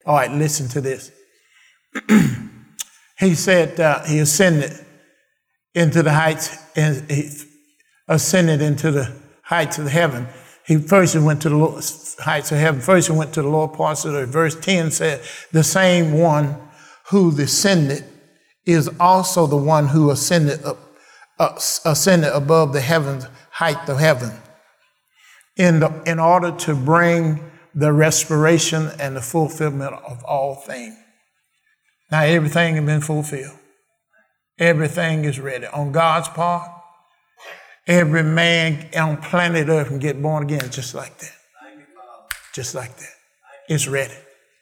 All right, listen to this. He said he ascended into the heights, and he ascended into the heights of heaven. He went to the heights of heaven. First he went to the lower parts of the earth. Verse 10 said, the same one who descended is also the one who ascended above the heavens, height of heaven, in order to bring the restoration and the fulfillment of all things. Now everything has been fulfilled. Everything is ready. On God's part, every man on planet Earth can get born again just like that. Just like that. It's ready.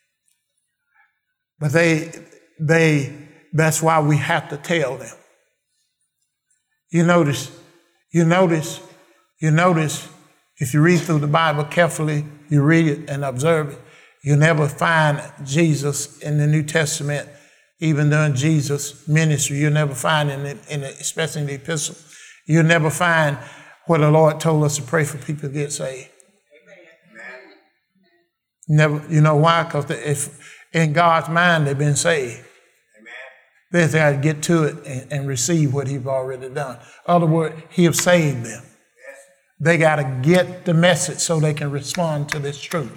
But that's why we have to tell them. You notice, if you read through the Bible carefully, you read it and observe it, you never find Jesus in the New Testament, even during Jesus' ministry. You'll never find especially in the epistle, you'll never find where the Lord told us to pray for people to get saved. Amen. Never. You know why? Because if in God's mind they've been saved. They got to get to it and receive what he's already done. In other words, he has saved them. They got to get the message so they can respond to this truth.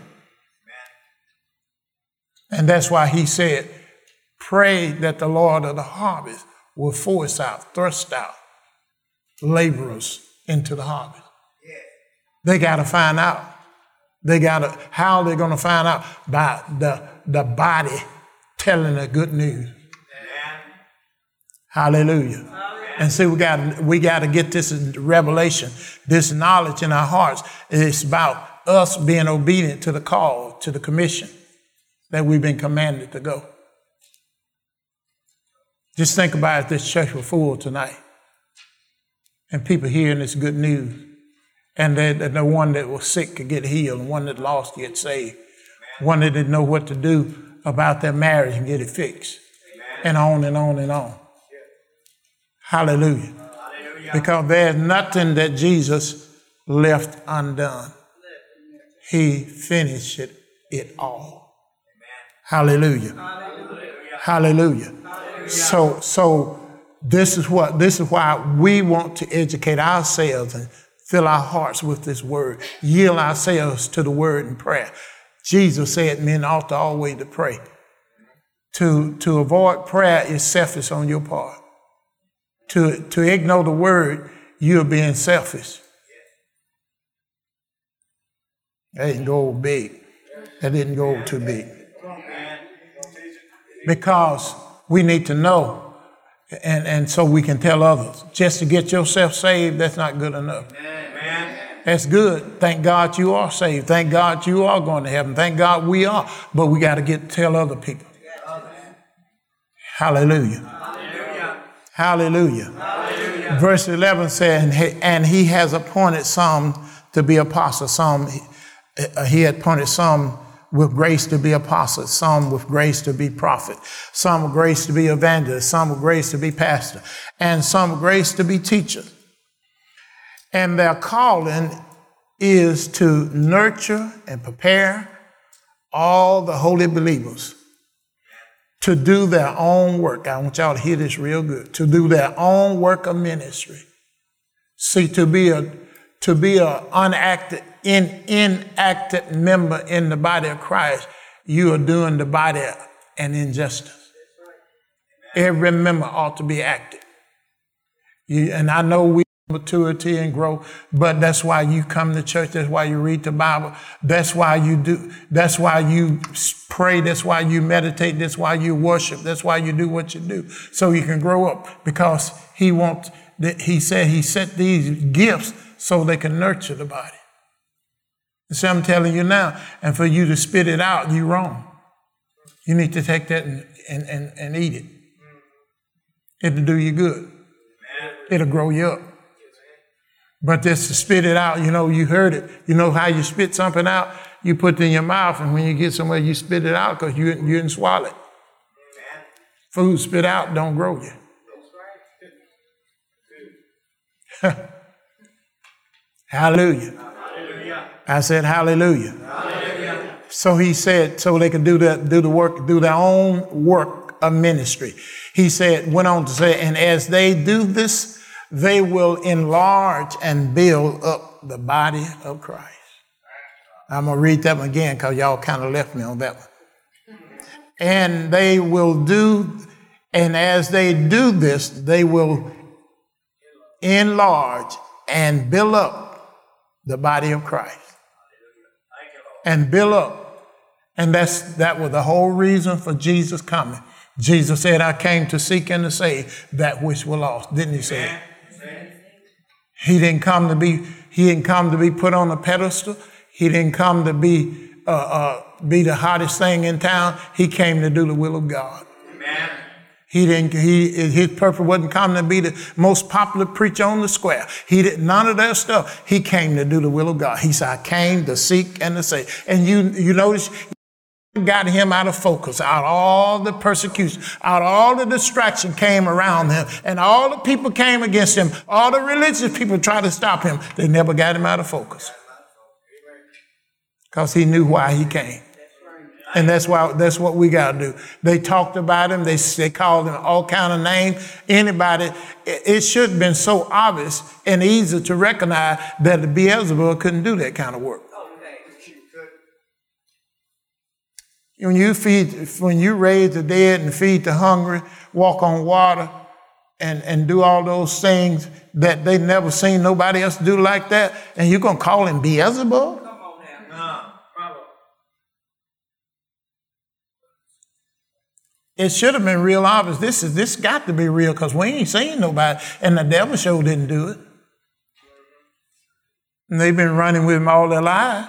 And that's why he said, pray that the Lord of the harvest will thrust out laborers into the harvest. They got to find out. How they're going to find out? By the body telling the good news. Hallelujah. Amen. And see, we got to get this revelation, this knowledge in our hearts. It's about us being obedient to the call, to the commission that we've been commanded to go. Just think about if this church were full tonight and people hearing this good news, and that the one that was sick could get healed, and one that lost get saved, one that didn't know what to do about their marriage and get it fixed, and on and on and on. Hallelujah. Hallelujah. Because there's nothing that Jesus left undone. He finished it all. Amen. Hallelujah. Hallelujah. Hallelujah. Hallelujah. So this is why we want to educate ourselves and fill our hearts with this word, yield ourselves to the word in prayer. Jesus said men ought to always to pray. To avoid prayer is selfish on your part. To ignore the word, you're being selfish. That didn't go big. That didn't go too big. Because we need to know, and so we can tell others. Just to get yourself saved, that's not good enough. That's good. Thank God you are saved. Thank God you are going to heaven. Thank God we are. But we got to tell other people. Hallelujah. Hallelujah. Hallelujah. Verse 11 said, and he has appointed some to be apostles. He had appointed some with grace to be apostles, some with grace to be prophet, some with grace to be evangelists, some with grace to be pastor, and some with grace to be teachers. And their calling is to nurture and prepare all the holy believers to do their own work. I want y'all to hear this real good. To do their own work of ministry. See, to be a inactive member in the body of Christ, you are doing the body an injustice. Every member ought to be active. And I know we maturity and grow, but that's why you come to church. That's why you read the Bible. That's why you do. That's why you pray. That's why you meditate. That's why you worship. That's why you do what you do, so you can grow up. Because he said he set these gifts so they can nurture the body. So I'm telling you now, and for you to spit it out, you're wrong. You need to take that and eat it. It'll do you good. It'll grow you up. But just to spit it out, you heard it. You know how you spit something out? You put it in your mouth, and when you get somewhere, you spit it out because you didn't swallow it. Food spit out don't grow you. Hallelujah. Hallelujah. I said hallelujah. Hallelujah. So he said, so they could do their own work of ministry. He went on to say, and as they do this, they will enlarge and build up the body of Christ. I'm going to read that one again because y'all kind of left me on that one. And as they do this, they will enlarge and build up the body of Christ. And build up. And that was the whole reason for Jesus coming. Jesus said, I came to seek and to save that which was lost. Didn't he say it? He didn't come to be put on a pedestal. He didn't come to be the hottest thing in town. He came to do the will of God. Amen. His purpose wasn't coming to be the most popular preacher on the square. He did none of that stuff. He came to do the will of God. He said, I came to seek and to save. And you notice, got him out of focus, out of all the persecution, out of all the distraction came around him, and all the people came against him. All the religious people tried to stop him. They never got him out of focus. Because he knew why he came. And that's what we got to do. They talked about him. They called him all kind of names. Anybody, it should have been so obvious and easy to recognize that Beelzebub couldn't do that kind of work. When you raise the dead and feed the hungry, walk on water, and do all those things that they never seen nobody else do like that, and you're going to call him Beelzebub? It should have been real obvious. This got to be real because we ain't seen nobody, and the devil sure didn't do it. And they've been running with him all their life.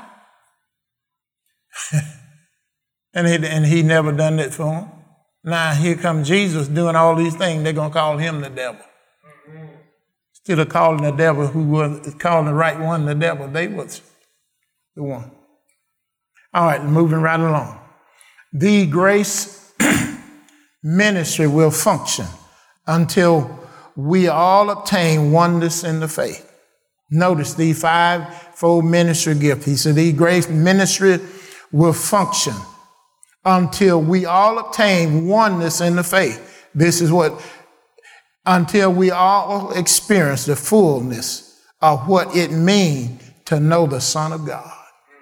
and he never done that for them. Now here comes Jesus doing all these things. They're going to call him the devil. Instead of calling the devil who was calling the right one the devil, they was the one. All right, moving right along. The grace ministry will function until we all obtain oneness in the faith. Notice the fivefold ministry gift. He said the grace ministry will function until we all obtain oneness in the faith. This is until we all experience the fullness of what it means to know the Son of God.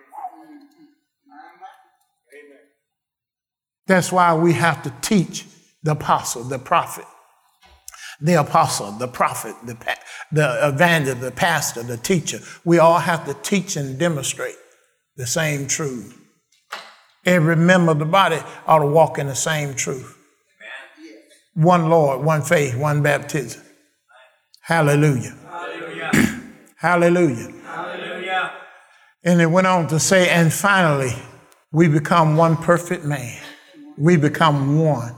That's why we have to teach the apostle, the prophet, the evangelist, the pastor, the teacher. We all have to teach and demonstrate the same truth. Every member of the body ought to walk in the same truth. Amen. One Lord, one faith, one baptism. Hallelujah. Hallelujah. Hallelujah. Hallelujah. And it went on to say, and finally, we become one perfect man. We become one.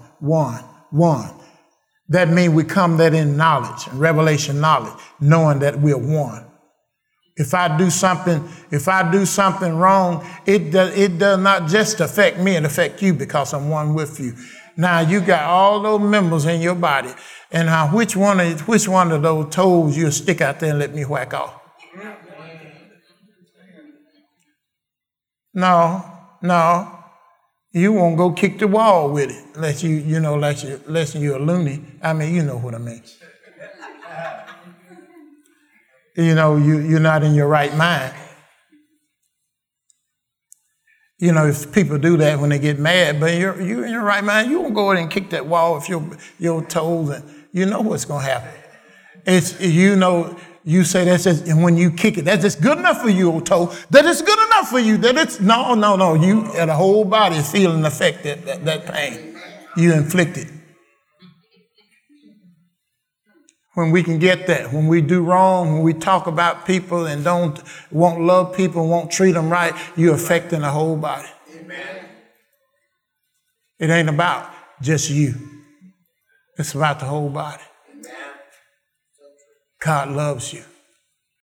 That means we come that in knowledge, revelation knowledge, knowing that we're one. If I do something wrong, it does not just affect me, it affects you because I'm one with you. Now you got all those members in your body, and which one of those toes you'll stick out there and let me whack off? No. You won't go kick the wall with it unless you're a loony. I mean, you know what I mean. You're not in your right mind. If people do that when they get mad, but you're in your right mind, you won't go in and kick that wall with your toes, and you know what's going to happen. You say that's just, and when you kick it, that's just good enough for you, old toe. That is good enough for you. That it's no. You and the whole body is feeling the effect that pain you inflicted. When we can get that, when we do wrong, when we talk about people and won't love people, won't treat them right, you're affecting the whole body. Amen. It ain't about just you. It's about the whole body. God loves you.